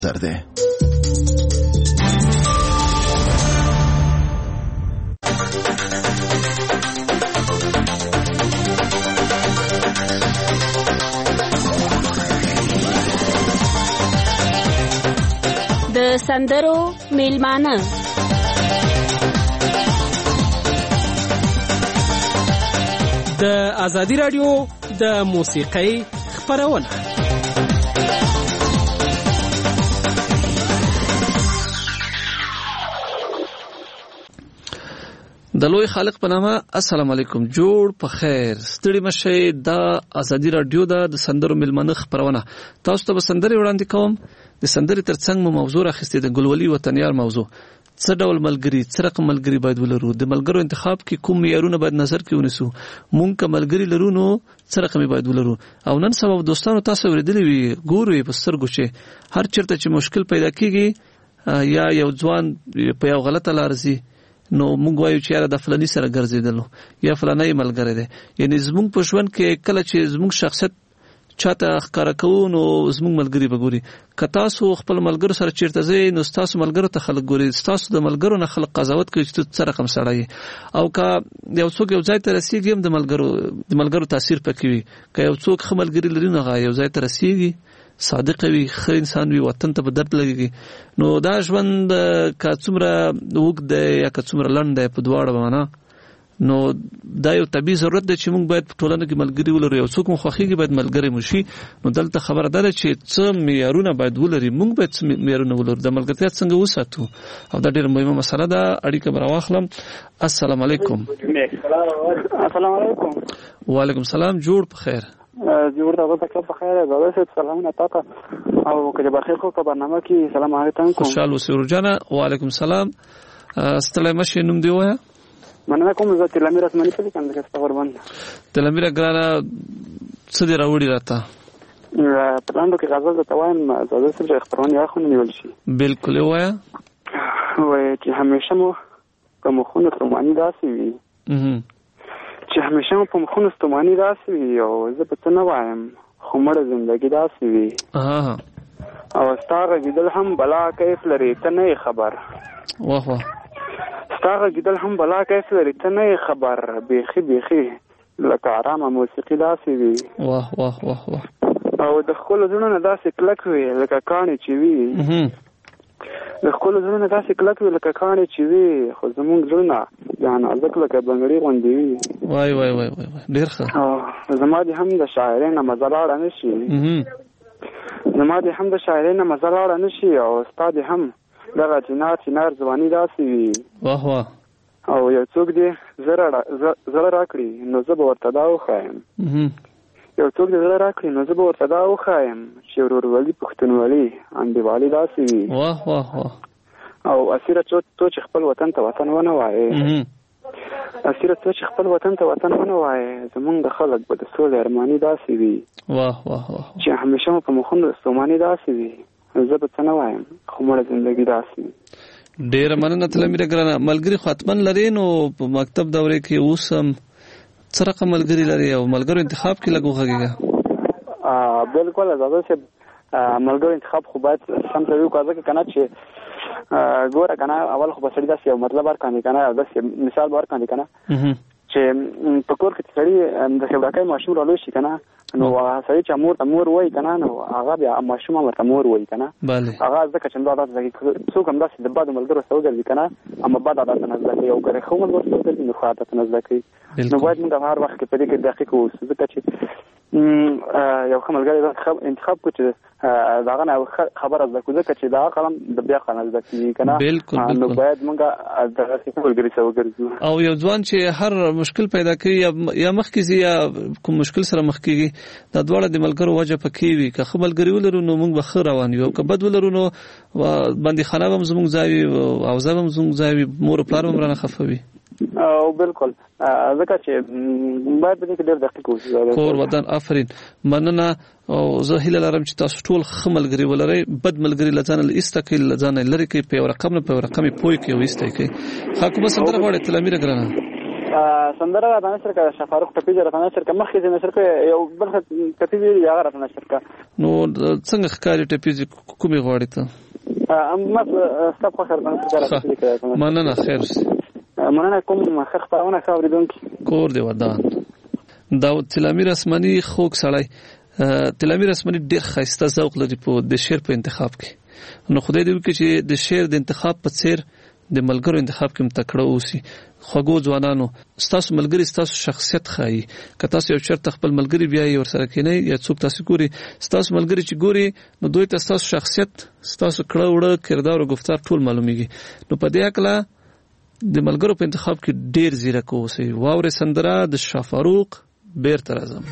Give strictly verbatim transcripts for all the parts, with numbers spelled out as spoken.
زر دی. د سندرو میلمانه د ازادي رادیو د موسیقۍ خپرونه. د لوی خالق په نامه السلام علیکم. جوړ په خیر ستړي مشه. د ازادي رادیو د سندرو میلمانه خپرونه تاسو ته سندري وړاندې کوم. د سندري ترڅنګ مو موضوع راخستې د ګلولي وطنیار موضوع. څه ډول ملګری، څه رقم ملګری باید ولرو، د ملګرو انتخاب کې کوم معیارونه باید نظر کې ونیسو، مونږ که ملګری لرو نو څه رقم باید ولرو. او نن سبا دوستانو تاسو ورېدلې وي ګورو په سترګو چې هر چیرته چې مشکل پیدا کیږي یا یو ځوان په یو غلطه لار ځي نو موږ وایو چې یاره د فلانی سره ګرځېدلو یا فلانی ملګری دی. یعنی زموږ په ژوند کې کله چې زموږ شخصیت چاته ښکارا کوو نو زموږ ملګری به ګوري. که تاسو خپل ملګرو سره چیرته ځئ نو ستاسو ملګرو ته خلک ګوري، ستاسو د ملګرو نه خلک قضاوت کوي چې څه رقم سړی. او که یو څوک یو ځای ته رسېږي هم د ملګرو د ملګرو تاثیر پکې وي. که یو څوک ښه ملګري لري نو هغه یو ځای ته رسېږي، صادق وي، ښه انسان وي، وطن ته به درد لګېږي. نو دا ژوند که څومره اوږد دی یا که څومره لنډ دی په دواړه معنا نو دا یو طبیعي ضرورت دی چې موږ باید په ټولنه کې ملګري ولرو. یو څوک مو خوښېږي باید ملګری مو شي. نو دلته خبره ده چې څه معیارونه باید ولري، موږ باید څه معیارونه ولرو، د ملګرتیا څنګه وساتو. او دا ډېره مهمه مسله ده. اړیکه به راواخلم. السلام علیکم. السلام علیکم. وعلیکم السلام. جوړ په خیر. جوړ دا وخت په خیر. زه صاحب سلامونه تاته او کله بخیر خو په برنامه کې سلام علیکم. خوشاله اوسئ ورجانه. وعلیکم السلام. ستړی مشه. نوم دی وایه. مننه کوم. زه تلمیر اسماني په کوم کې ستور باندې تلمیر ګرانه څه دی راوړی راته په لاندو کې غزل د توان زاده سره خبرونه یا خو نیول شي. بالکل وایه. وایي چې همیشه مو په مخونو ستوماني داسې وي چې همیشه مو په مخونو ستوماني داسې وي او زه په څه نه وایم خو مړه زندګي داسې وي. او ستا غږېدل هم بلا کیف لري ته نه خبر. واه واه. ستا غږېدل هم بلا کیف لري ته نه خبر. بیخي بیخي لکه ارامه موسیقي داسې وي. واه واه واه واه. او د ښکلو زړونو داسې کلک وي لکه کاڼي چې وي. د ښکلو زړونو داسې کلک وي لکه کاڼي چې وي خو زمونږ زړونه یا نازک لکه بنګړي غوندې وي. وای وای وای وای ډېر ښه. زما دې هم د شاعرۍ نه مزه لاړه نه شي. زما دې هم د شاعرۍ نه مزه لاړه نه شي او ستا دې هم دغه چنار چنار ځواني داسې وي. واه واه. او یو څوک دې زړه راکړي نو زه به ورته دا وښایم. یو څوک دې زړه راکړي نو زه به ورته دا وښایم چې ورورولي پښتونولي انډیوالي داسې وي. واه واه واه. او اسیره تو چې خپل وطن ته وطن ونه وایې اسیره تو چې خپل وطن ته وطن ونه وایې زمونږ د خلک به د سولې ارماني داسې وي. واه واه واه. چې همیشه مو په مخونو ستوماني داسې وي زه به څه نه وایم خو مړه زندګي داسې وي. ډېره مننه تلمیر ګرانه. ملګري خو حتما لري نو په مکتب دورې کې اوس هم څه رقم ملګري لري او ملګرو انتخاب کې لږ وغږېږه. بالکل زاده صاحب ملګرو انتخاب خو باید سم سړی وکړه ځکه که نه چې ګوره که نه اول خو به سړي داسې یو مطلب ورکاندي که نه او داسې مثال به ورکاندي که نه چې په کور کې چې سړي د خبرکۍ ماشوم رالوی شي که نه نو هغه سړی چې مور ته مور وایي که نه نو هغه بیا ماشوم هم ورته مور وایي که نه. هغه ځکه چې دا عادت زده کوي. څوک هم داسې د بدو ملګرو سره وګرځي که نه اما بد عادت نه زده کوي او که د ښو ملګرو سره وګرځي نو ښه عادت نه زده کوي. نو باید موږ هر وخت کې په دې کې دقیق اوسو ځکه چې یو ښه ملګری انتخاب کړو چې د هغه نه خبره زده کړو ځکه چې د هغه قلم د بیا قلم زده کېږي که نه نو باید موږ دغسې ملګري سره وګرځو. او یو ځوان چې هر مشکل پیدا کوي یا مخکې ځي یا کوم مشکل سره مخ کېږي دا دواړه د ملګرو وجه پکې وي. که ښه ملګري ولرو نو موږ به ښه روان یو، که بد ولرو نو بندیخانه به هم زموږ ځای وي، حوزه به هم زموږ ځای وي، مور و پلار به هم رانه خفه وي. او بالکل ځکه چې باید په دې کې ډېر دقیق اوسو. کور ودان آفرین. مننه. او زه هیله لرم چې تاسو ټول ښه ملګري ولرئ. بد ملګري له ځانه ایسته کړئ، له ځانه لرې کړئ، په یو رقم نه په یو رقم یې پوه کړئ او ایسته یې کړئ. ښه کومه سندره غواړئ تلمیر ګرانه؟ سندره را نشر کړه شفاروق ټپي را نشر کړه مخکې نشر کړه یو بل ټپي دی هغه را نشر کړه. نو څنګه ښکاری ټپي کومي غواړي ته؟ اما ستاسو خو خبره کړه. مننه خیر. مننه کوم مخ خبرونه خبرېدونکي. کور دی ودان. داود تلامیر اسماني خوږ سړی. تلامیر اسماني ډېر ښایسته ذوق لري په د شعر په انتخاب کې. نو خدای دې وکړي چې د شعر د انتخاب په څیر د ملګرو انتخاب کې متکړه اوسي. خوږو ځوانانو ستاسو ملګری ستاسو شخصیت ښایي. که تاسو یو چېرته خپل ملګری بیایي ورسره کینئ یا څوک تاسو ګوري ستاسو ملګری چې ګوري نو دوی ته ستاسو شخصیت ستاسو کړه وړه کردار او گفتار ټول معلومیږي. نو په دې هکله د ملګرو په انتخاب کې ډېر ځیرک اوسئ. واورئ سندره د شفاروق بیرته راځم.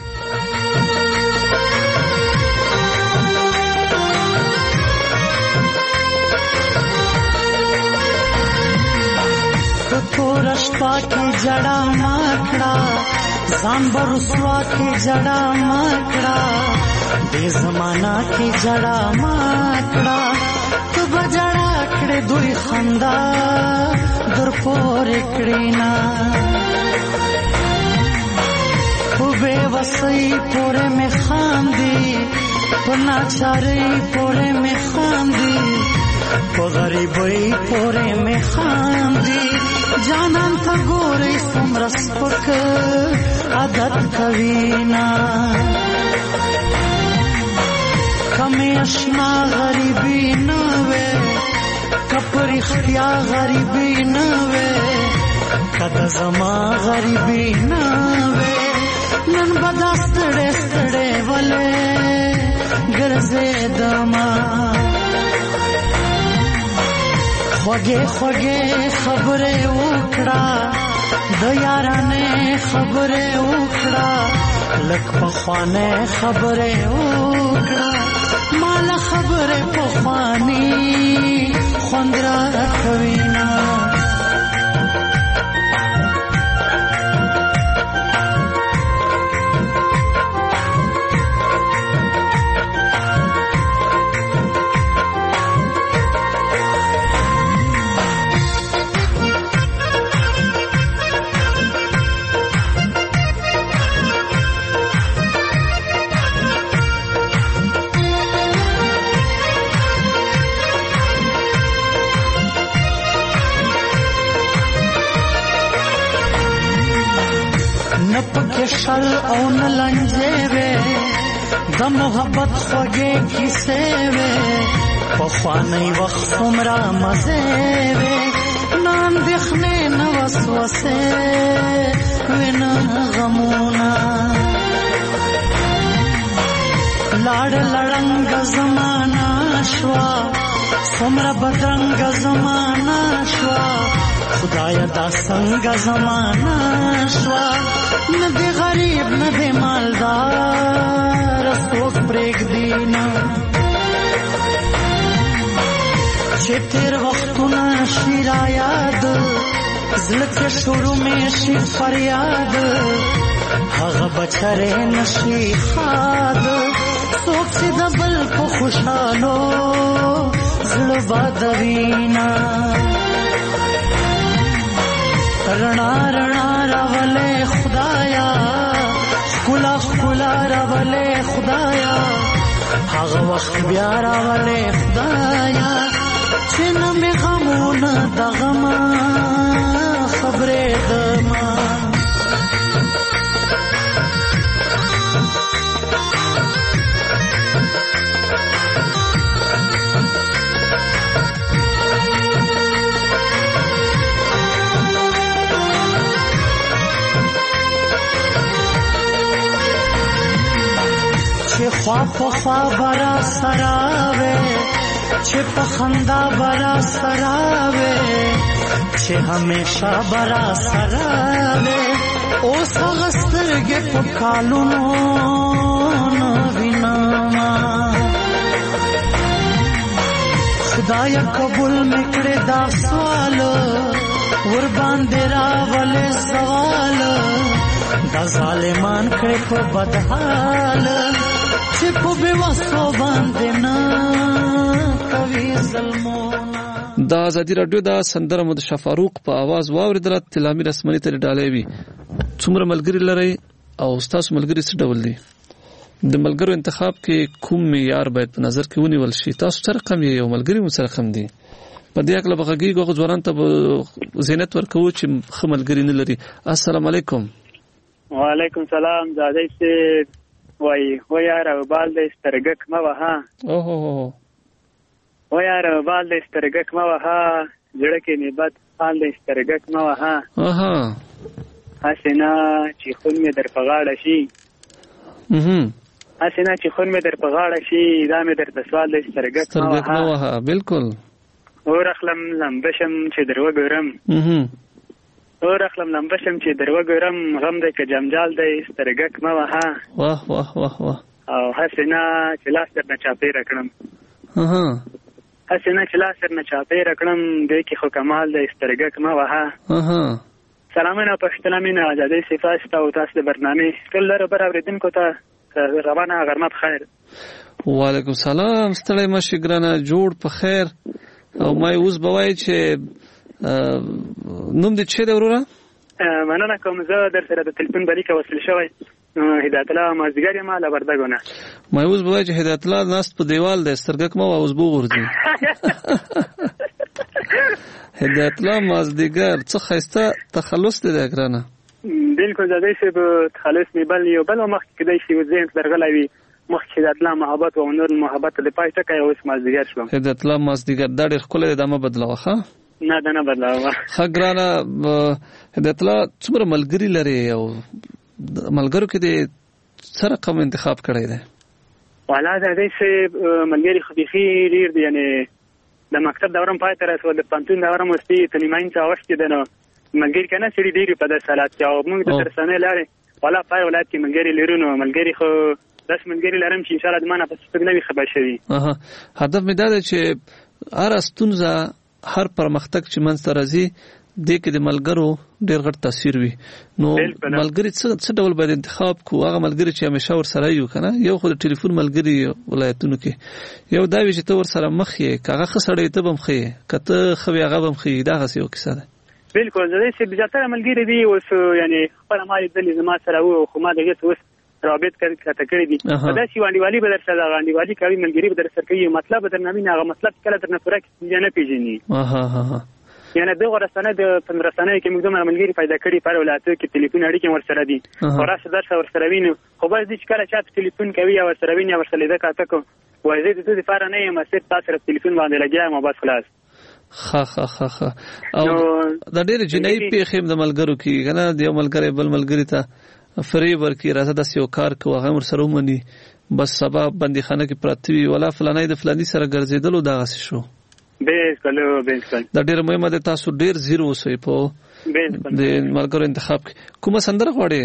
تورا شپا کی جڑا ماکڑا ځان برسوا کی جڑا ماکڑا دې زمانہ کی جڑا ماکڑا تو بجڑا کړه دوی خندا در پور کړینا او بے وسئی پورے میں خاندی پنا چاري پورے میں خاندی په غریبۍ پورې مې خاندي جانان ته ګورې څومره سپک عادت کوي نه کمې اشنا غریبي نه وې که په رښتیا غریبي نه وې که د زما غریبي نه وې نن به دا ستړې ستړې ولې ګرځېدمه خوږې خوږې خبرې وکړه د یارانې خبرې وکړه لږ پخوانۍ خبرې وکړه ماله خبرې پخواني خوند راکوي نه شل او نلنجے وے د محبت خوږې کیسې وے پخوانی وخت عمره مزه وے نام دخنه نو وسوسه وینا غمونا لاړ لړنګ زمانہ شوا عمره بدرنګ زمانہ شوا خدایا دا څنګه زمانہ شوا نه دی غریب نه دی مالدار څوک پرېږ دینا چې تیر وختونه شي را یاد زړه کې شروع مې شي فریاد هغه بچره نشي خاد څوک چې د بل په خوشحالو زړه بادوینا رڼا رڼا راولې خدایا ښکلا ښکلا راولې خدایا هغه وخت بیا راولې خدایا چې نه مې غمونه د غمه خبرېدمه چې خوا په خوا برا سراوے چې په خندا برا سراوے چې همیشه برا سراوے اوس هغه سترګې په کالونو نه وینما خدایا قبول مې کړې دا سوال ور باندې راولې سوال دا ظالمان کړې په بدحال چې په بې وسو باندې نه کوي ظلمونه. د ازادي رادیو د سندره مو د شفاروق په आवाज واوریدل. تلامي رسمنی ته ډالۍ وي. څومره ملګری لري او تاسو ملګری څه ډول دي؟ د ملګرو انتخاب کې کوم معیار باید په نظر کې ونیول شي؟ تاسو سره کم یو ملګری مو سره کم دي. په دې اکل بغږی غو ځوانان ته زینت ورکو چې خملګری نه لري. السلام علیکم. وعلیکم سلام. زادای سي وای و یار بال دې سترګک ما وها. اوه و یار بال دې سترګک ما وها جړه کې نبات بال دې سترګک ما وها. اها حسنا چې خون می در پغاړه شي. اها حسنا چې خون می در پغاړه شي دا می در تسوال دې سترګک ما وها. بالکل. اور اخلم لمبشم چې درو ګرم. اها اور اخلم لمبشم چې درو ګرم غم دې ک جمجال دې سترګک ما وها. واه واه واه واه. او حسنا چې لاس در نه چاپې رکړم. اها حسنا چې لاس در نه چاپې رکړم دې کې خو کمال دې سترګک ما وها. اها سلامونه پښتنه مینه آزادۍ صفات او تاسو د برنامه ټول لره برابردونکو ته روانه غرمت خیر. وعلیکم سلام. ستړی مشه ګرانه جوړ په خیر. او ما اوس بوای چې نوم دې څه دی وروره؟ مننه کوم. زه در سره د ټلیفون باندې وصل شوی هدایت الله مازدیګر یم له وردګونه. ما اوس بوای چې هدایت الله ناست په دیوال د سترګک ما اوس بو ورځي. هدایت الله مازدیګر څه خسته تخلص دی ګرانه. بالکل زادای سه به تخلص می بل یو بل مخ کې دای شي وزین درغلوي مخ کې د الله محبت او نور محبت د پای ټکه اوس مازدیګر شو. هدایت الله مازدیګر د ډېر خپل د امه بدلوه ښه؟ نه دا نه بدلوه. ښه ګرانه هدایت الله څومره ملګری لري او ملګرو کې د سره کوم انتخاب کړی دی؟ والا زادای سه ملګری خو بيخي ډیر دی. یعنی د مکتب دورم پای تر اوسه د پانتون دورم مستي تنیماین څه واښتي دنه ملګری کنه سړي ډیری په د سالات او موږ د ترسانه لارې والا پای ولایت کې ملګری لرونو ملګری خو داس ملګری لرم چې ان شاء الله د مانه په څه خبر شوي. اها هدف مې دا دی چې هر استونزه هر پرمختګ چې منځ ته راځي د کې د ملګرو ډېر غټ تاثیر وي. نو ملګری څه څه ډول باید انتخاب کو؟ هغه ملګری چې همیشه ور سره یو کنه یو خو د ټلیفون ملګری ولایتونو کې یو دا وی چې ته ور سره مخ یې کاغه خسړې ته بم خې کته خو هغه بم خې دا غسی یو کیسه ده. بالکل زه چې بجاتره ملګری دی اوس یعنی خپل مال د زما سره وو خو ما دغه اوس رابط کړه کړی دي. دا چې وانډي والی به در سره غانډي والی کوي ملګری به در سره کوي مطلب در نه نه هغه مطلب کله در نه پوره کې نه پیژني. اها اها یعنی دغه رسنه د رسنه کې موږ د ملګری پیدا کړی پر ولایتو کې ټلیفون اړیکې ور سره دي. خلاص درس ور سره وینو خو بس دې کله چې ټلیفون کوي ور سره ویني ور سره لیدا کاته کو وایي د دې لپاره نه یم چې تاسو سره ټلیفون باندې لګیا ما بس خلاص. خا خا خا خا او د ډېر جنۍ پیخیم د ملګرو کې کنه د یو ملګری بل ملګری ته فریب ورکی راځه د یو کار کو هغه مر سره ومني بس سبب بندي خانه کې پراتوي ولا فلانای د فلانی سره ګرځیدلو دا غسی شو. بالکل بالکل دا ډېر مهمه ده. تاسو ډېر زیرو اوسئ په بالکل د ملګرو انتخاب کې. کومه سندره غواړئ؟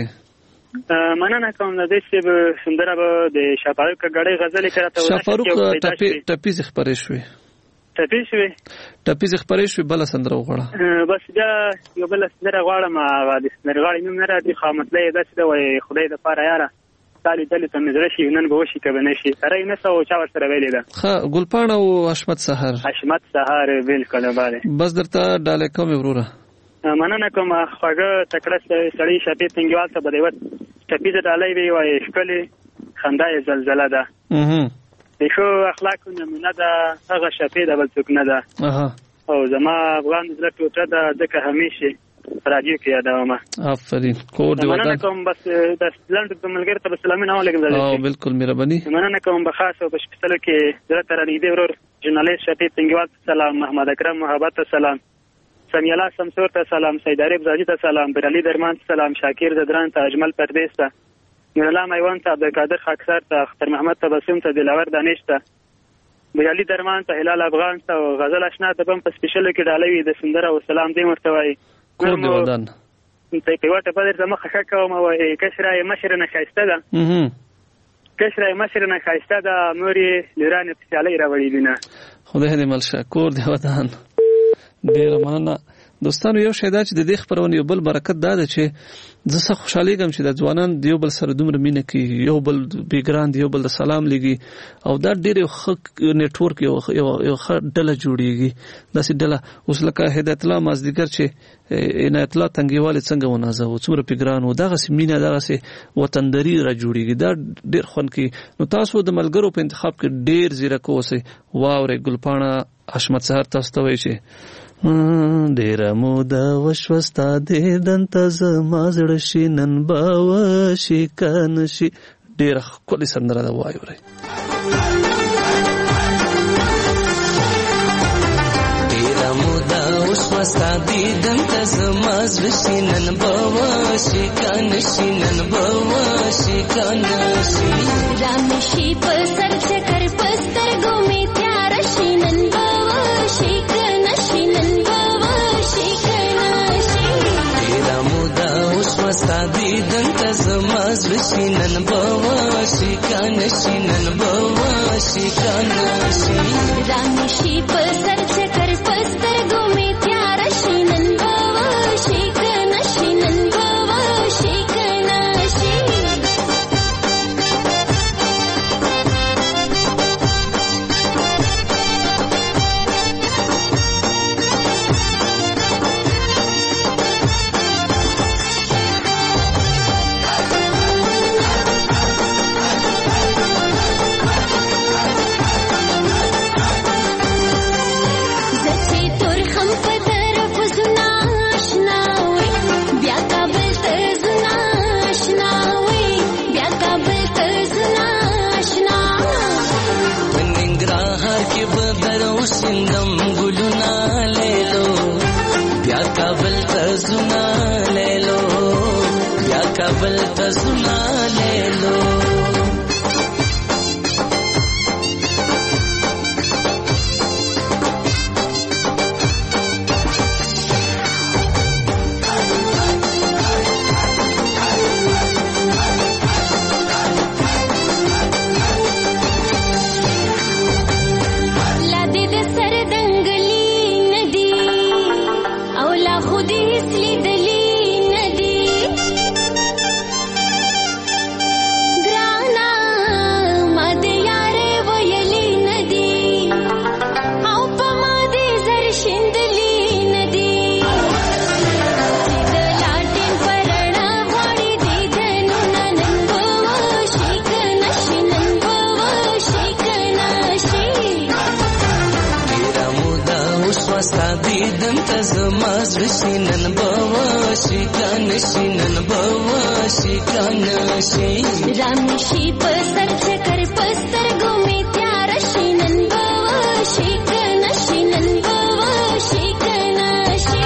مننه کوم د دې چې سندره به د شفاروق غړې غزل کړه. شفاروق ټپي ټپي خبرې شوې ټپي شوې ټپي خبرې شوې بل سندره وغواړه. بس دا یو بل سندره غواړم د سندرغاړي نوم نه راځي خو مطلب دا چې دا وای خدای د پاره یاره تالي تالي ته مزره شي نن به وشي کبه نشي سره نه سو چا ور سره ویلې ده. ها ګلپاڼه او حشمت سحر حشمت سحر بالکل باندې بس درته ډاله کوم وروره. مننه کوم خواږه تکړه سړی شپې تنګوال ته بده وت ټپي د ډالۍ وی وای ښکلې خندای زلزلہ ده. اها د شو اخلاق نمونه ده هغه شپې د بل څوک نه ده. اها او زما افغان زړه ټوټه ده ځکه همیشه راځي کې یادوم. آفرین کور دی وطن. مننه کوم بس د لند د ملګری ته سلامونه علیکم. او بالکل مهرباني. مننه کوم بخاص او بشپړه کې زړه تر دې ورور ژورنالیست شپې تنګوال سلام محمد اکرم محبت سلام سمیلا سمسور ته سلام سید عارف زاجی ته سلام برعلی درمان سلام شاکر زدران ته اجمل پردیس ته نورالله میوان ته عبدالقادر خاکسار ته اختر محمد تبسم ته دلاور دانش ته برعلی درمان ته هلال افغان ته غزل آشنا ته بم په سپیشل کې ډالوي د سندره او سلام دې مرته وای کور دی ودان ته په واټه په دې زما خخه کوم وای کشرای مشر نه خاسته ده. اها کشرای مشر نه خاسته ده موري لرانه په چالي راوړي دینه. خدای دې ملشه کور دی ودان. ډیر مننه. دوستانو یو شی دا چې د دې خپرونې یو بل برکت دا ده چې زه څه خوشحالیږم چې د ځوانان د یو بل سره دومره مینه کوي، یو بل بیګران د یو بل د سلام لګي او دا ډېر یو ښه نیټورک یو یو ښه ډله جوړېږي. داسې ډله اوس لکه هدایت الله مازدیګر چې عنایت الله تنګیواله څنګه ونازوو، څومره بیګران و، دغسې مینه دغسې وطنداري را جوړېږي، دا ډېر خوند کوي. نو تاسو د ملګرو په انتخاب کې ډېر ځیرک اوسئ. واورئ ګلپاڼه حشمت سهار تاسو ته وایي چې ډېره موده وشوه ستا دیدن ته زما زړه شي نن به وشي که نه شي. ډېره ښکلې سندره ده، واورئ. ډېره موده وشوه ستا دیدن ته زما زړه شي نن به وشي که نه شي نن به وشي که نه شي. رامشي په سر چکر په سترګو مې تیاره شي نن به وشي که نه شي نن به وشي که نه شي. ډېره موده وشوه ستا دیدن ته زما زړه شي نن به وشي که نه شي نن به وشي که نه شي. رامشي په سر چکر په سترګو مې تیاره شي نن به وشي که نه شي نن به وشي که نه شي. سندم ګلونه لیلو بیا کابل ته زونه لیلو بیا کابل ته زونه لیلو. دیدن ته زما زړه شي نن به وشي که نه شي نن به وشي که نه شي. رامشي په سر چکر په سترګو مې تیاره شي نن به وشي که نه شي نن به وشي که نه شي.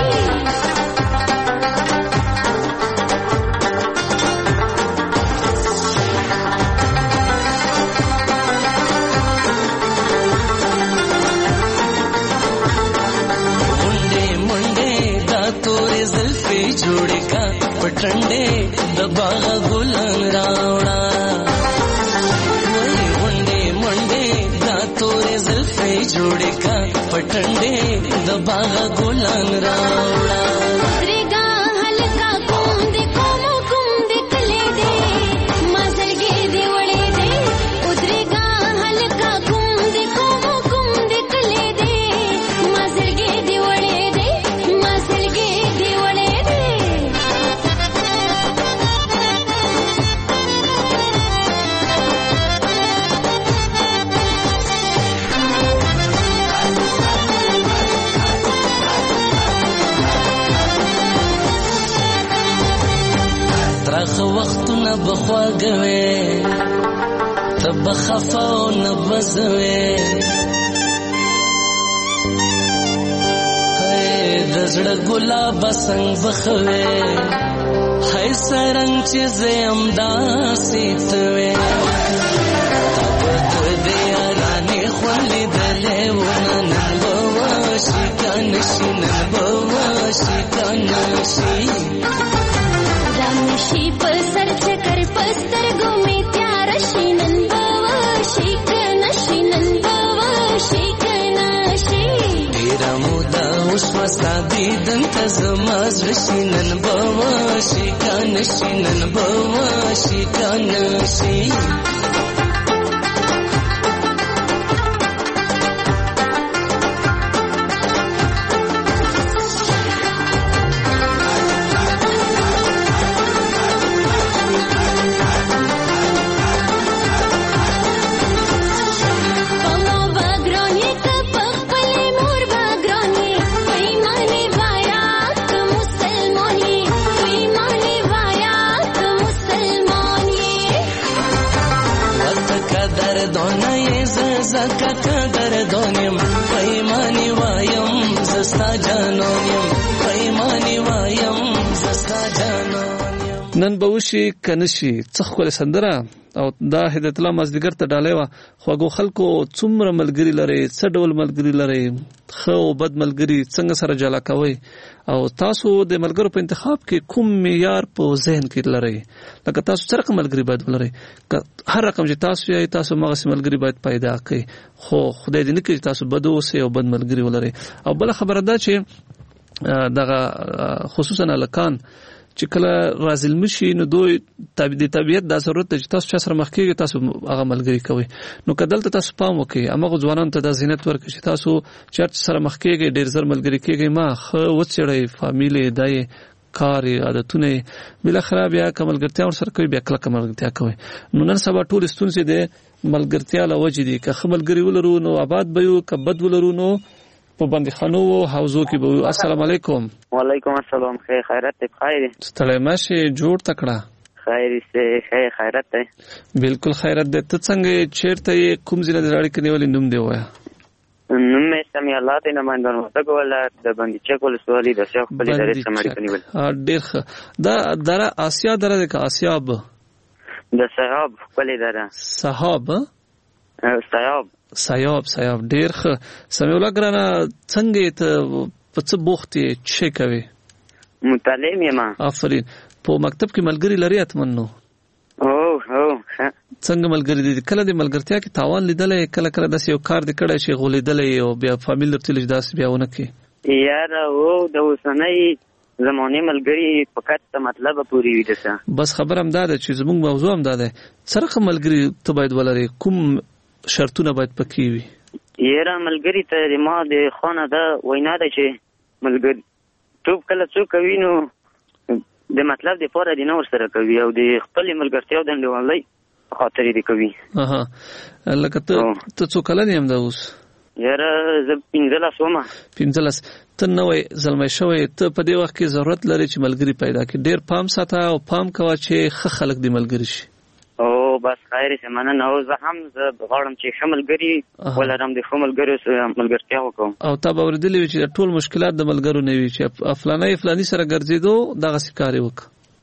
جوړې کا پټنډې د باغ ګلان راوړه وای منډې منډې دا تورې زلفې جوړې کا پټنډې د باغ ګلان راوړه. رېګا هلکا کوم دې کوم کوم دې کلې دې ما زړګې دې وړې دې ودرېګا هلکا کوم دې کوم کوم دې کلې دې ما زړګې دې وړې دې ما زړګې دې وړې دې. ترخ وختونه بخواږوي ته بخفه او نه بزوي د زړه ګلاب څنګه بخوي هاي سرنګ چې زم داسې توي تاسو دې یارانه خولې دلې ونه نن بواشي کنه شي نن بواشي کنه شي. رامشي په سر چکر په سترګو مې تیاره شي نن به وشي که نه شي نن به وشي که نه شي. ډېره موده وشوستا دیدن تزما زشي نن بواشي کانشي نن بواشي کانشي نن به وشي کنشي څخ کول سندره او دا هدایت الله مازدیګر ته ډالې وا خوګو خلکو څومره ملګری لري څه ډول ملګری لري خو بد ملګری څنګه سره جلا کوي او تاسو د ملګرو په انتخاب کې کوم معیار په ذهن کې لري لکه تاسو سره کوم ملګری باید ولري هر رقم چې تاسو یې تاسو مغه ملګری باید پیدا کړئ خو خدای دې نه کړي تاسو بد اوسئ او بد ملګری ولري او بل خبره ده چې دغه خصوصا الکان چې کله رازل مشي نو دوی د طبيعت د ضرورت چې تاسو چا سره مخ کېږي تاسو هغه ملګری کوي نو کدلته تاسو پام وکړئ امغه ځوانان ته د زینت ورکړي چې تاسو چا سره مخ کېږي ډیر زر ملګری کېږي ما خو وڅړی فامیلی دای کار عادتونه بل خراب یا کملګرتیا ور سره کوي بیا کله کملګرتیا کوي نو نن سبا ټول ستونزې د ملګرتیا لوجې دي که خملګری ولرو نو آباد بيو که بد ولرو نو په باندې خانو او حوزو کې به السلام علیکم وعلیکم السلام خیر خیرت بخیر ستړی ماشه جوړ تکړه خیر سه خیر خیرت ده بالکل خیرت ده ته څنګه چیرته کوم ځای د راړي کې نیولې نوم دی وایا نوم مې سمي الله ته نه مندر وته کوله د باندې چکول سوالي د شیخ په لاره سماري کنيول ا ډېر دا در آسیا دره د آسیاب د صحاب په لاره صحاب صحاب سیاب سیاب ډیر ښه سمې الله ګرانه څنګه ته په څه بوختې چې کوي متعلم یم آفرین په مکتب کې ملګری لري اتمنو او او څنګه ملګری دي کله د ملګرتیا کې تاوان لیدلې کله کله داسې یو کار د کړه چې غولېدلې او بیا فامیل تل داس بیاونه کې یار او د وسنۍ زمانه ملګری فقط ته مطلب پوری وي دسه بس خبرم داده چې زموږ موضوع هم داده سره ملګری ته باید ولري کوم شرطونه باید پکې وي یاره ملګری ته ما د خانه دا وینا ده چې ملګری ټوب کله څوک کوي نو د مطلب د پاره د نور سره کوي او د خپل ملګرتیا د انډیوالۍ خاطر دې کوي اها لکه ته ته څو کله نیم دا اوس یاره زه پنځلس ومه پنځلس ته نوې زلمی شوی ته په دې وخت کې ضرورت لري چې ملګری پیدا کړې ډېر پام ساته او پام کوه چې ښه خلک دې ملګری شي او بس خیر سمانه نو زه هم زه غواړم چې شملګری ولرم د شملګری ملګرتیا وکم او تا به ورېدلې چې ټول مشکلات د ملګرو نه وي چې افلانې فلانی سره ګرځېدو دغه سکاري وک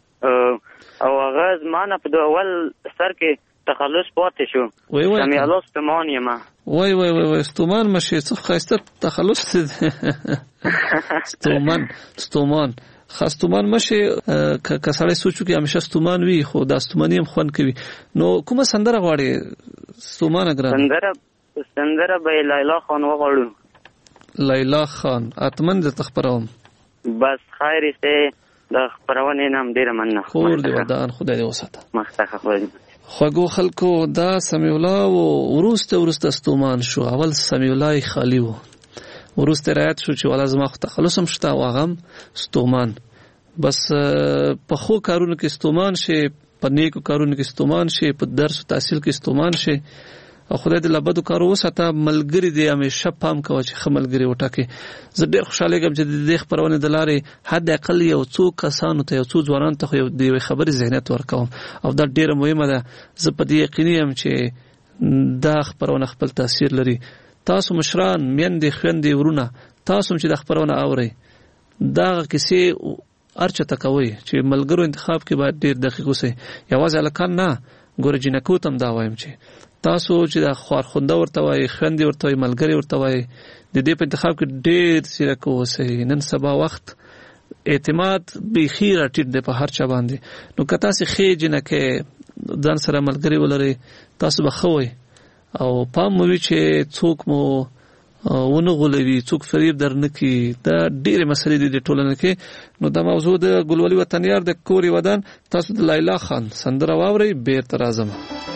او هغه زمانه په اول سر کې تخلص پاتې شو سمي الله ستمان یم وای وای وای ستومان مشه څه خاصه تخلص ستومان ستومان خاصتومان مشه که سړی سوچو کې همیشه ستومان وي خو دا ستومانی هم خوان کوي نو کومه سندره غواړي ستومان اگر سندره سندره به لیلا خان وغواړو لیلا خان اتمن د تخبروم بس خیر سه د خبرونه نام ډیره مننه خور دی ودان خدای دې وساته مخته خو خوګو خلکو دا سمي الله او ورسته ورسته ستومان شو اول سمي الله خالی وو ورسته رات شو چې ولا زما تخلص هم شته واغم ستومان بس په خو کارونو کې ستومان شي په نیکو کارونو کې ستومان شي په درس او تحصیل کې ستومان شي او خدای دې لبدو کارو وساته ملګری دې همیشه پام کوي چې خملګری وټاکي زه ډېر خوشاله یم چې د خبرونه د لارې حد اقل یو څو کسانو ته یو څو ځوانان ته یو دی خبري ذهنیت ورکوم او دا ډېر مهمه ده زه په دې یقیني یم چې دا خبرونه خپل تاثیر لري تاسو مشران میندې خويندې ورونه تاسو چې د خبرونه اوري دا کیسه ارچه تکوي چې ملګرو انتخاب کې باید ډېر دقیق اوسئ یوازې الکان نه ګور جنکو تم دا وایم چې تاسو چې د خارخونده ورته وای خويندې ورته وای ملګری ورته وای د دې په انتخاب کې ډېر سره کوسئ نن سبا وخت اعتماد به خیره ټیټ دی په هر چا باندې نو که تاسو خې جنکه ځان سره ملګری ولري تاسو به خوي او پام مو چې څوک مو ونه غولوي، څوک فریب درنه کی، دا ډېرې مسلې دي د ټولنه کې. نو دا موضوع د ګلولي وطنیار د کوري ودان. تاسو د لیلا خان سندره واورئ، بیرته راځم.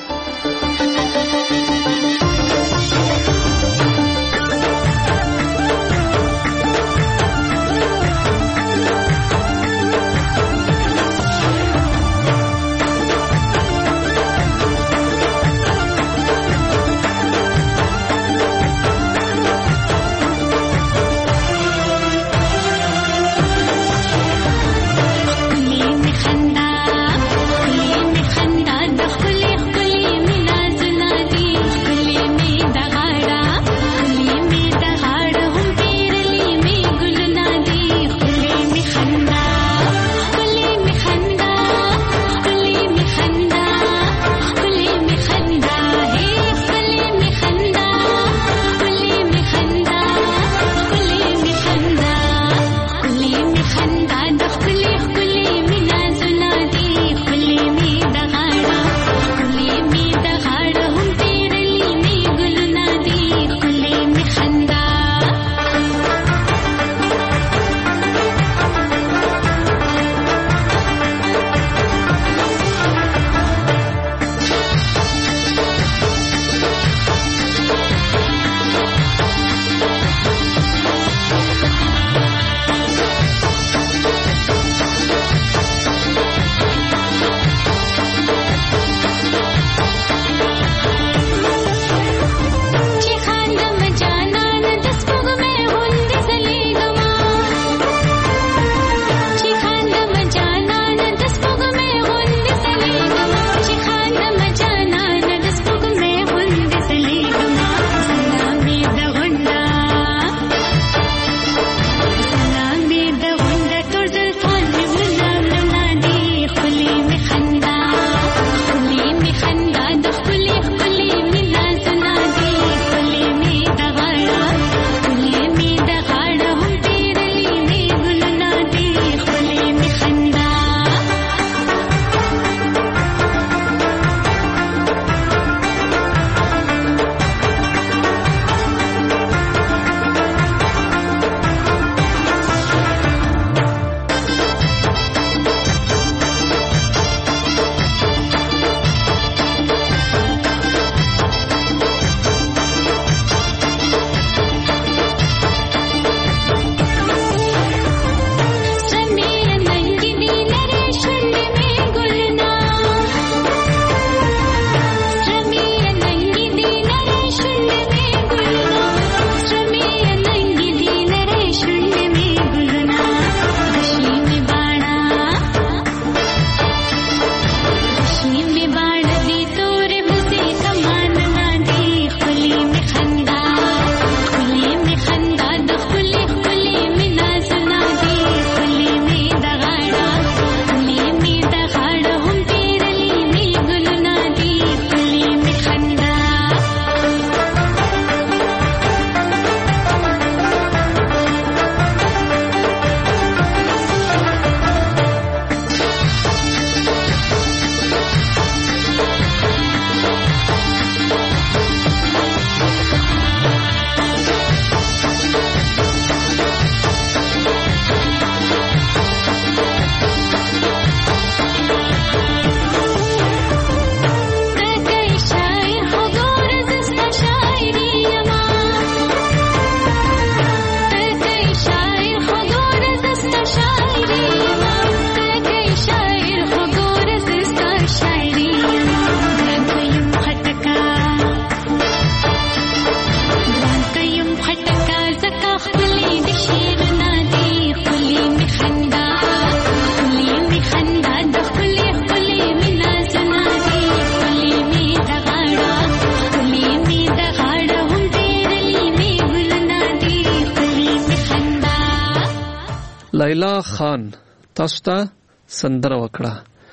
لیلا خان تاسو ته سندره وکړه.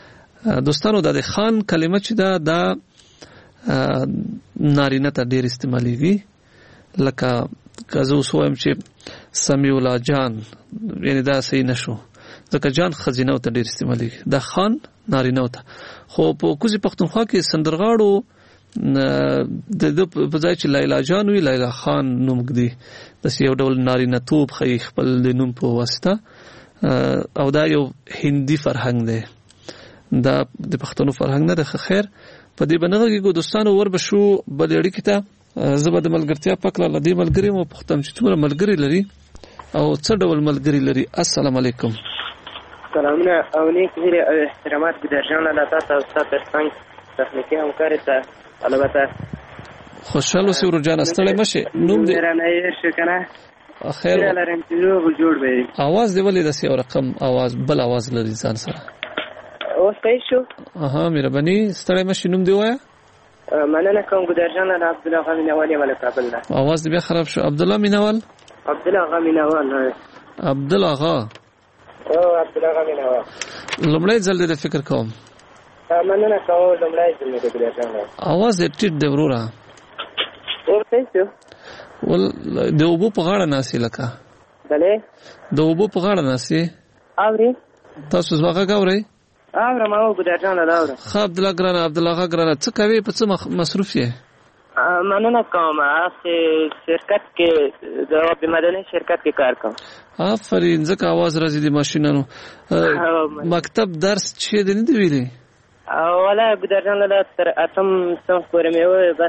دوستانو دا د خان کلمه چې دا د نارینه ته ډیر استعمالېږي، لکه که زه اوس وایم چې سمیع الله جان، یعنی دا صحیح نشو ځکه جان ښځینه ته ډیر استعمالېږي، دا خان نارینه ته. خو په کوزي پښتونخوا کې سندرغاړو د په ځای چې لیلا جان وی لیلا خان نوم ګدي د یو ډول نارینه توپ خي خپل د نوم په واسطه او دا یو هندي فرهنګ دی دا د پښتنو فرهنګ نه د خیر په دې بنغه کې دوستانو ور بشو بلېړی کته زبر د ملګرتیا پکله لدی ملګری مو پختم چې څومره ملګری لري او څه ډول ملګری لري. السلام علیکم. سلامونه او نیک هیله او احترامات به درجان له تاسو او تاسو ترڅنګ تخنیکی همکاري ته البته خوشاله سي ورجان استړی مشه نوم دې رانه یې شکنه خیر لرم چې یو جوړ وي आवाज دی ولې د سی رقم आवाज بل आवाज لري ځان سره او صحیح شو. اها مهرباني استړی مشه نوم دی وایا. مننه کوم ګدرجان له عبد الله غمینوال ولا کابل نه आवाज دې بیا خراب شو. عبد الله مینوال عبد الله غمینوال عبد الله غا او عبد الله غمینوال لمړی ځل دې فکر کوم مننه کوم لمړی ځل دې ګدرجان आवाज دې ټیټ دی وروره او صحیح شو. ول د وبو په غاړه ناسي لکه بله د وبو په غاړه ناسي اوري تاسو زواغه غاوري اورم او ګدرجان له اورم خ عبد الله ګران عبد الله ګران څه کوي په څه مصروف یې. مننه کوم اخ شرکت کې د مدني شرکت کې کار کوم. آفرین ځکه आवाज راځي د ماشینونو مکتب درس چې د نه دی ویلي ولا ګدرجان له تر اتم سم پورې مې و بس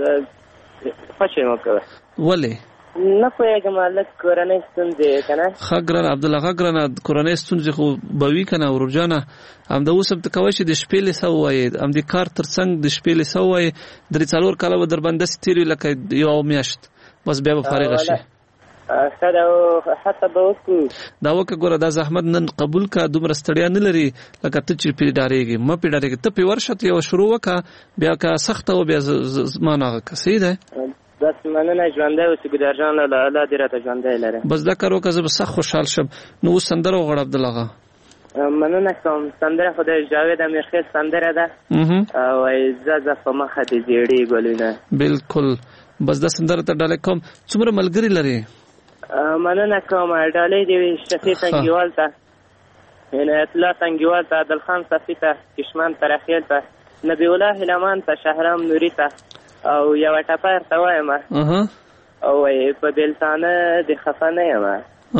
خوشې مو کوه ولې نه پوهېږم هلک کورنۍ ستونزې کنه ښه ګرانه عبدالله ښه ګرانه کورنۍ ستونزې خو به وي که نه ورورجانه همدا اوس هم ته کوی چې د شپې لیسه ووایې همدې کار تر څنګ د شپې لیسه ووایې درې څلور کاله به در باندې داسې تېر وي لکه یوه میاشت بس بیا به فارغه شي. ښه ده هڅه به وکړو دا وکړه ګوره دا زحمت نن قبول که دومره ستړیا نه لري لکه ته چې پرې ډارېږې مه پرې ډارېږې ته پرې ورشه ته یوه شروع وکړه بیا که سخته وه بیا زما نه هغه که صحیح دی بس مننه ژوندی اوسې ګدرجان له الله دې راته ژوندی لرې بس دا کار وکړه زه به سخت خوشحال شم. نو اوس سندره وغواړه عبدالله غا. مننه کوم سندره خو د جاوید امیرخیل سندره ده وایي زه زه په مخه د زیړې ګلونه بلکل بس دا سندره ته ډالۍ کوم. څومره ملګري لرې؟ مننه کوم ډالۍ دې وي شفیع تنګیوال ته عنایت الله تنګیوال ته عدلخان صفي ته کشمان ترخیل ته نبی الله هلمان ته شهرام نوري ته او یوه ټپه ورته وایم او وایي په بېلتانه د خفه نه یم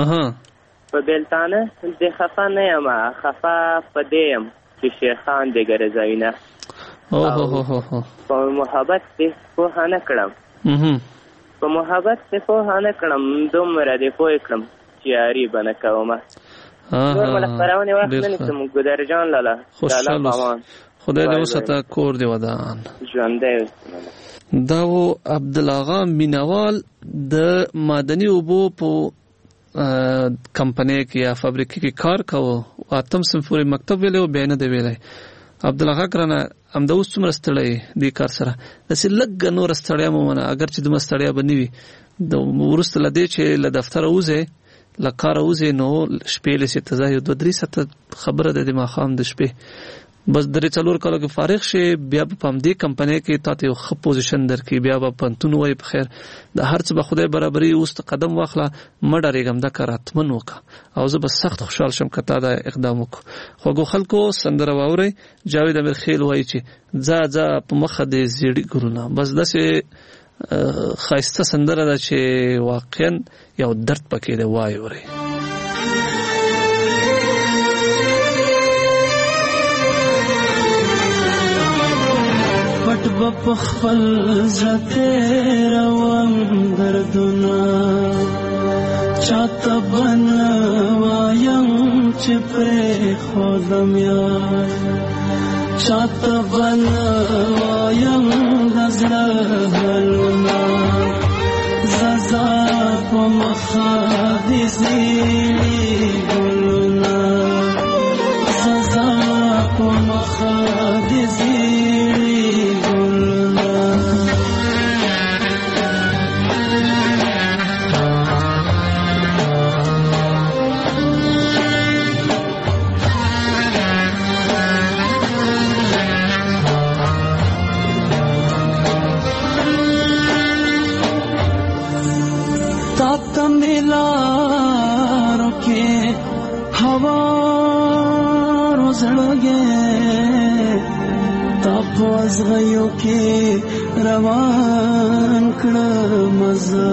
په بېلتانه د خفه نه یم خفه په دې یم چې شیخان دې ګرځوینه په محبت دې پوهه نه کړم په محبت دې پوهه نه کړم دومره دې پوه کړم چې یاري به نه کومه نور مله خپرونې وخت نه نیسم ګدرجان لاله لاله پامان خدای دې وساته کور دې ودان ژوندی دا و عبدالله مینوال د معدني اوبو په کمپنۍ کې یا فابریکې کې کار کوو اتم صنف پورې مکتب ویلی او بیا نه دی ویلی. عبدالله ګرانه همدا اوس څومره ستړی دې کار سره داسې لږه نوره ستړیا مو منه اگر چې دومره ستړیا به نه وي د وروسته له دې چې له دفتره وځې له کاره وځې نو شپې لیسې ته ځه یو دوه درې ساعته خبره ده د ماښام د شپې بس درې څلور کالو کې فارغ شي بیا په همدې کمپنۍ کې تا ته یو ښه پوزیشن درکړي بیا به پوهنتون ووایي په خیر د هر څه به خدای برابري اوس ته قدم واخله مه ډارېږم دا کار حتمن وکړه او زه به سخت خوشحال شم که تا دا اقدام وکړو. خوږو خلکو سندره واورئ جاوید امیرخیل وایي چې ځه ځه په مخه دې زیړي ګلونه بس داسې ښایسته سندره ده چې واقعا یو درد پکې دی واورئ. پټ په خپل زړه روان دردونه چاته بنوایم چې پرې خودم یار چاته بنوایم د زړه حالونه ززا په مخه دې زیړي ګلونه ززا په مخه دې زیړي मिलारो के हवा रोजड़गे तब وزغیو کې روان کړم زه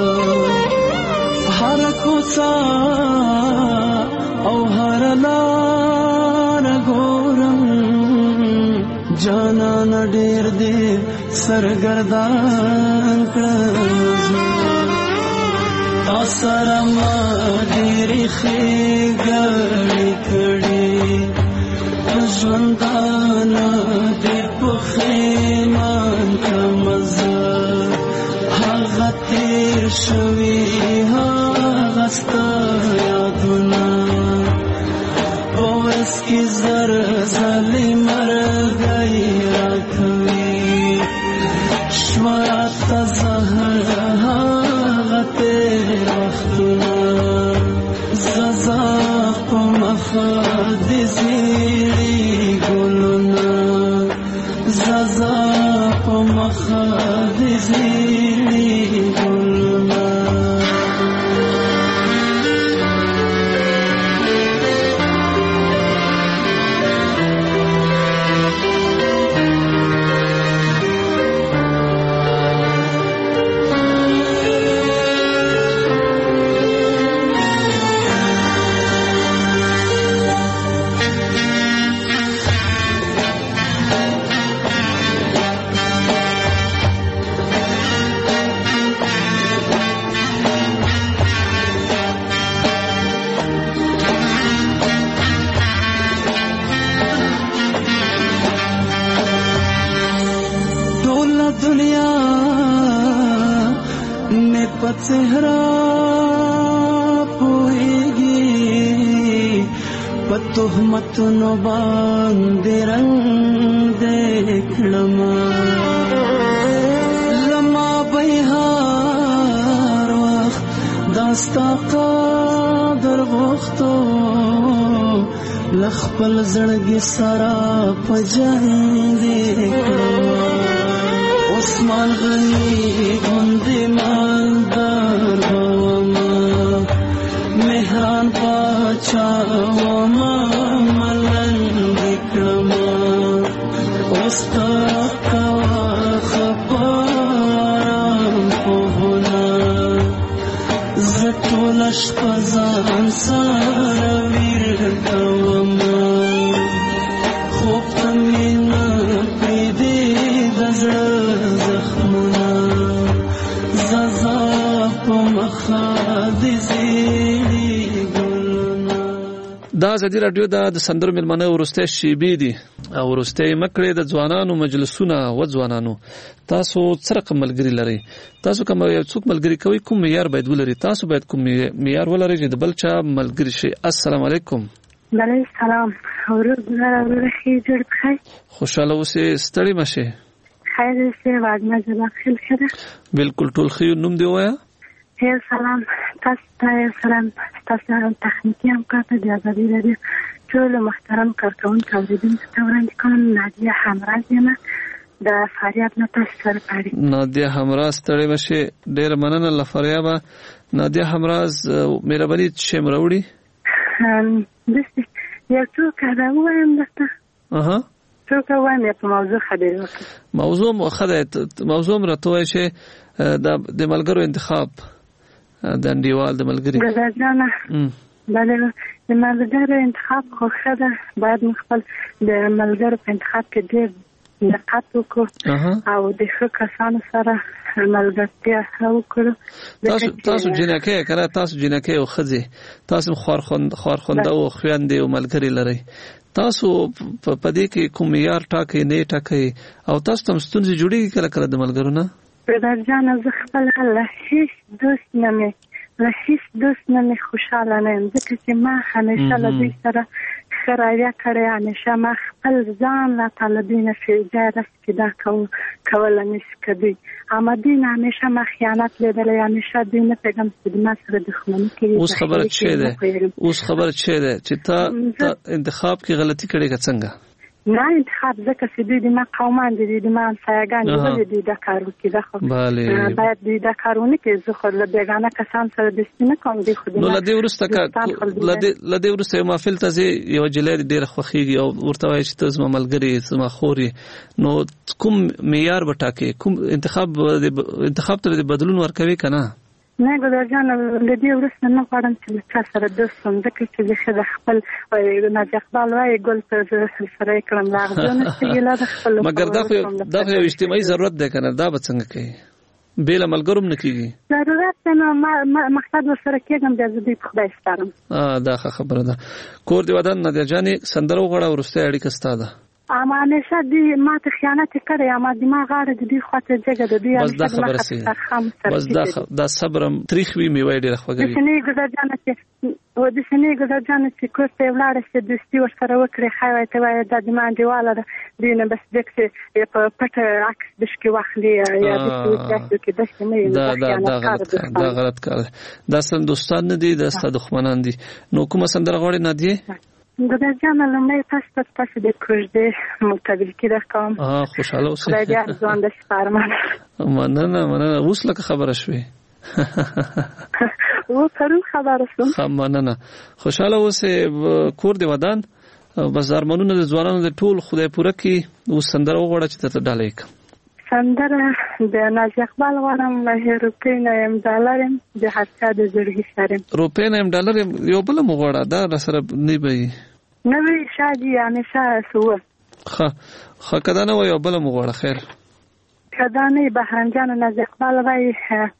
هر کوڅه او هر لار ګورم جانان ډېر دې سرګردان کړم تاسره ما ډېرې ښېګڼې کړې ژوندانه دې پښېمان کړم زه هغه تېر شوي هغه ستا یادونه اوس کې زر ځلې مرګی راکوي شوه راته زهر هغه تېر وختونه زه زه په مخه دې زیړي ګلونه زه زه په مخه دې زیړي ګلونه دنیا میں پتہرا پوئیگی پتہمت نو باندې رنگ دیکھلما لما بیہار وقت داستا قادر وختو لخپل زړګي سرا پجان دیکھلما عثمان غنی غندی مالدار وما مهران پاچا وما ملنگ کما استا کوا خبارم پوهنا زتولش پزان سارویر کوما خوب تمینا پیدی دزر دا ازادي رادیو د سندرو ملمنه ورسته شیبې دي او ورسته مکړې د ځوانانو مجلسونه و ځوانانو تاسو سره ملګری لري تاسو کوم یو څوک ملګری کوي کوم معیار باید ولري تاسو باید کوم معیار ولري چې د بل چا ملګری شي السلام علیکم وعلیکم السلام ورته ورته جوړ کړئ خوشاله اوسئ ستړي مشه خیر سه واجمه جواب خل کړه بالکل ټول خيو نوم دی وایا هي سلام تاسو ته سلام تاسو تخنیکی هم کاته د ازادي لري ټول محترم کارکونکو اوریدونکو ته وړاندې کوم نادیه همراز یم د فریاد نه تاسو سره پاره نادیه همراز ستړي مشه ډیر مننه لفریاب نادیه همراز مهرباني چې مروړي دسته یو څو کړه وایم دته اها څو کوم په موضوع خبرې وکړه موضوع مخده موضوع راته شي د د ملګرو انتخاب د انډیوال د ملګری ګذرجانه بله د ملګرو انتخاب خو خده باید خپل د ملګرو په انتخاب کې ډېر دقت وکړو او د ښه کسانو سره ملګرتیا وکړو تاسو تاسو جنکه کړه تاسو جنکه او خځه تاسو خارخوند خارخونده او خويندې او ملګری لري تاسو په دې کې کوم معیار ټاکي نه ټاکي او تاسو تم ستونزې جوړیږي کله کله د ملګرو نه ګذرجانه زه خپل الله هیڅ دوست نه مې له هیڅ دوست نه مې خوشاله نه یم ځکه چې ما همیشه له دوی سره ښه رویه کړې همیشه ما خپل ځان راته له دوی نه فیضه رس چې دا کولی نه شي که دوی اما دوی نه همیشه ما خیانت لیدلی همیشه دوی نه پوهېږم چې د ما سره دښمني کوي اوس خبره چې ده اوس خبره چې ده چې تا انتخاب کې غلطي کړې که څنګه نه انتخاب ځکه چې دوی د ما قومان دي د ما همسایه‌ګان دي ولې دوی دا کار وکړي دا خو باید دوی دا کار ونه کړي زه خو له بېګانه کسان سره دوستي نه کوم دوی خو نو له دې وروسته له دې وروسته یو محفل ته ځې یوه جلۍ ډېره خوښېږي او ورته وایي چې ته زما ملګرې زما خور یې نو کوم معیار به ټاکې کوم انتخاب انتخاب ته د بدلون ورکوي که نه نه ګلداد جان له دې وروسته نه غواړم چې له چا سره دوست شم ځکه چې زه ښه د خپل ناجي اقبال وایي ګل په زړه سره یې کړم د اغزو نشته ګیله د خپلو مګر دا خو دا خو یو اجتماعي ضرورت دی که نه دا به څنګه کوي بې له ملګرو هم نه کېږي ضرورت دی نو مقصد ورسره کېږم بیا زه دوی په خدای سپارم دا ښه خبره ده کور دې ودان نادیه جانې سندره وغواړه وروستۍ اړیکه ستا ده اما همیشه دی ما ته خیانت کړی اما د ما غاړه د دې خواته جګه د دې بس دا خبره سي بس دا دا صبرم تاریخ وی میوي ډیره خوږه د سنې ګذر جان چې و د سنې ګذر جان چې کوسته ولاړ چې د ستي ور سره وکړي خای ته وای د دې مان دیواله دینه بس دکته په پټ عکس د شکی واخلي یا د څه کې د سنې دا دا دا غلط دا غلط کار دا سم دوستان نه دي دا ست دښمنان دي نو کومه سندره غوړي نه دي ګذر جان لمړی تاسو ته تاسو د کوژدې متابلکی راکوم اه خوشاله اوسئ خدای دې ځوان د سپارمان مننه مننه اوس لکه خبره شوې و پرون خبره شوم خام مننه خوشاله اوسئ کور دی ودان بازارمنونه د ځوانانو د ټول خدای پوره کی اوس سندره وغوړه چې ته ډالې ک سندره د ناجي اقبال غواړم له روپۍ نه یم ډالر یم د هر چا د زړګي سره روپۍ نه یم ډالر یم یو بله مو غواړه دا راسره نه به وي نه وي شادي همیشه سوه ښه ښه که دا نه وه یو بله مو غواړه خیر که دا نه وي بهرام جان ناجي اقبال وایي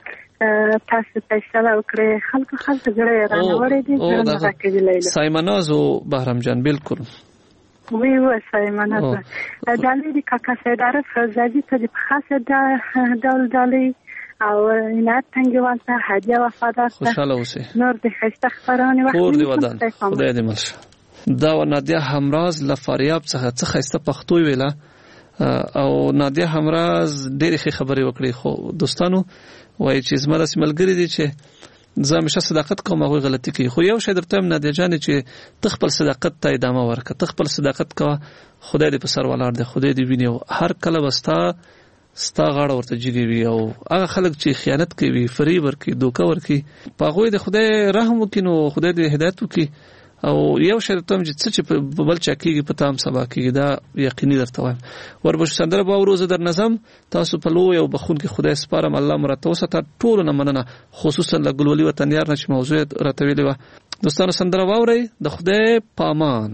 تاسو فیصله وکړئ خلکو خلکو زړه یې رانهوړی دي زړه نه راکوي لیلا سایمناز و بهرام جان بالکل وی و سایمناز ډالۍ د کاکا سید عارف زادي ته د خاصه ډول ډالۍ او عنایت تنګیوال ته هدیه وفادار ته خوشحاله اوسئ نور د ښایسته خپرونې وخت کور دې ودان خدای دې مل شه دا و نادیه همراز له فاریاب څخه څه ښایسته پښتو یې ویله او نادیه همراز ډېرې ښې خبرې وکړې خو دوستانو وایي چې زما داسې ملګري دي چې زه همیشه صداقت کوم هغوی غلطي کوي خو یو شی درته وایم نادیه جانې چې ته خپل صداقت ته ادامه ورکړه ته خپل صداقت کوه خدای دې په سر ولاړ دی خدای دې ویني او هر کله به ستا ستا غاړه ورته جګې وي او هغه خلک چې خیانت کوي فریب ورکوي دوکه ورکوي په هغوی د خدای رحم وکړي نو خدای دې هدایت وکړي او یو شی درته وایم چې څه چې په بل چا کېږي په تا هم سبا کېږي دا یقیني درته وایم وربشو سندره به اورو زه در نظم تاسو په لوی او بخونکي خدای سپارم الله مو راته وساته ټولو نه مننه خصوصا له ګلولي وطنیار نه چې موضوع یې راته ویلې وه دوستانو سندره واورئ د خدای په امان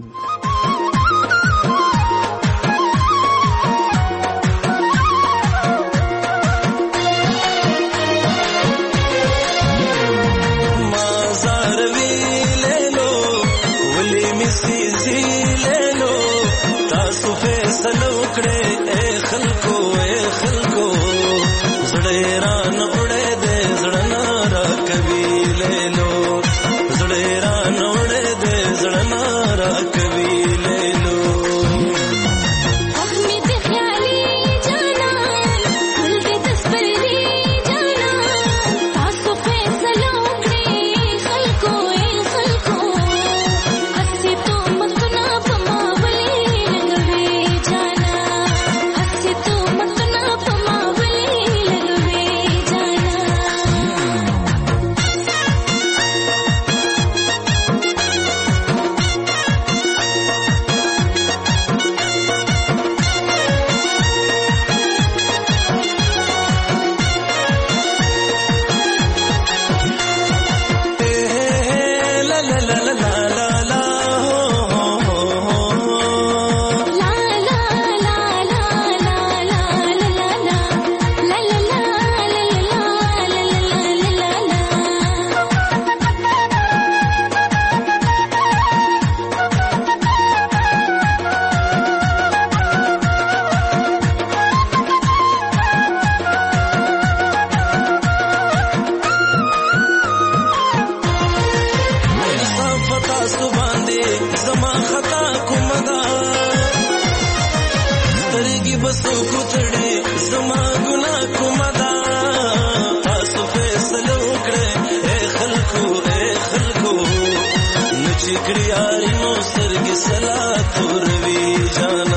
کړی یاري نو سترګې سلا تور وی جانا